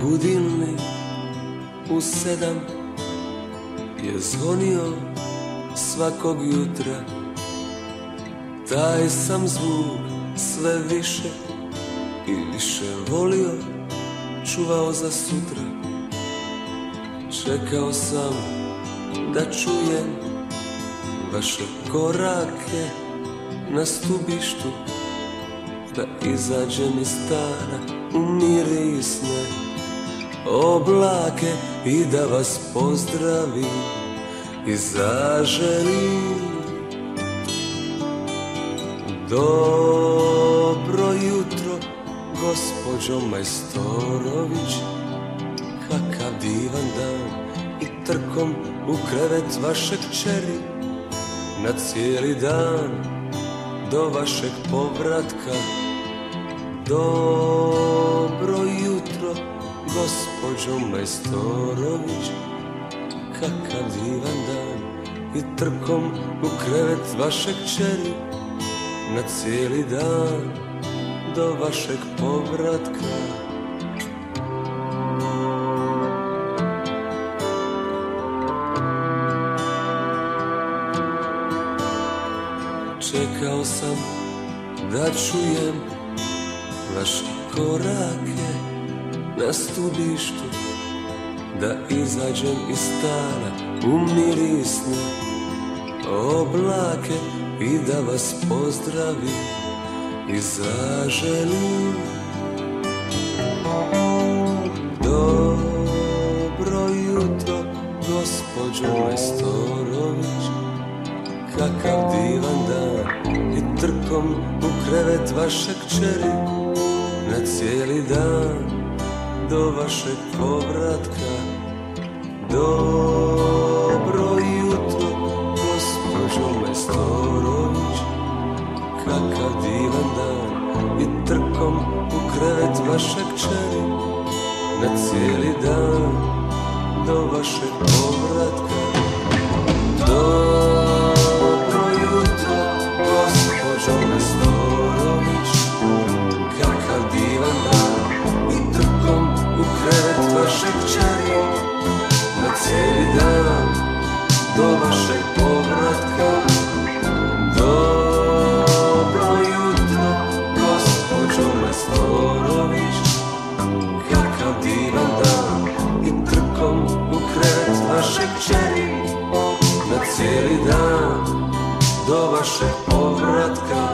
Budilnik u 7 je zvonio svakog jutra. Taj sam zvuk sve više i više volio, čuvao za sutra. Čekao sam da čujem vaše korake na stubištu, da izađem iz stana u mirisne oblake i da vas pozdravim i zaželim. Dobro jutro, gospođo Majstorović, kakav divan dan, i trkom u krevet vaše kćeri na cijeli dan do vašeg povratka. Dobro jutro, gospođo Majstorović, kakav divan dan, i trkom u krevet vaše kćeri na cijeli dan do vašeg povratka. Čekao sam da čujem vaše korake na stubištu, da izađem iz stana u mirisne oblake i da vas pozdravim i zaželim. Dobro jutro, gospođo Majstorović, kakav divan dan, i trkom u krevet vaše kćeri na cijeli dan do vašeg povratka. Dobro jutro, gospođo Majstorović, kakav divan dan, i trkom u krevet vaše kćeri na cijeli dan do vašeg povratka. Dobro jutro, gospođo Majstorović, kakav divan dan, i trkom u krevet vaše kćeri na cijeli dan do vašeg povratka. Dobro jutro, gospođo Majstorović, kakav divan dan, i trkom u krevet vaše kćeri na cijeli dan do vašeg povratka.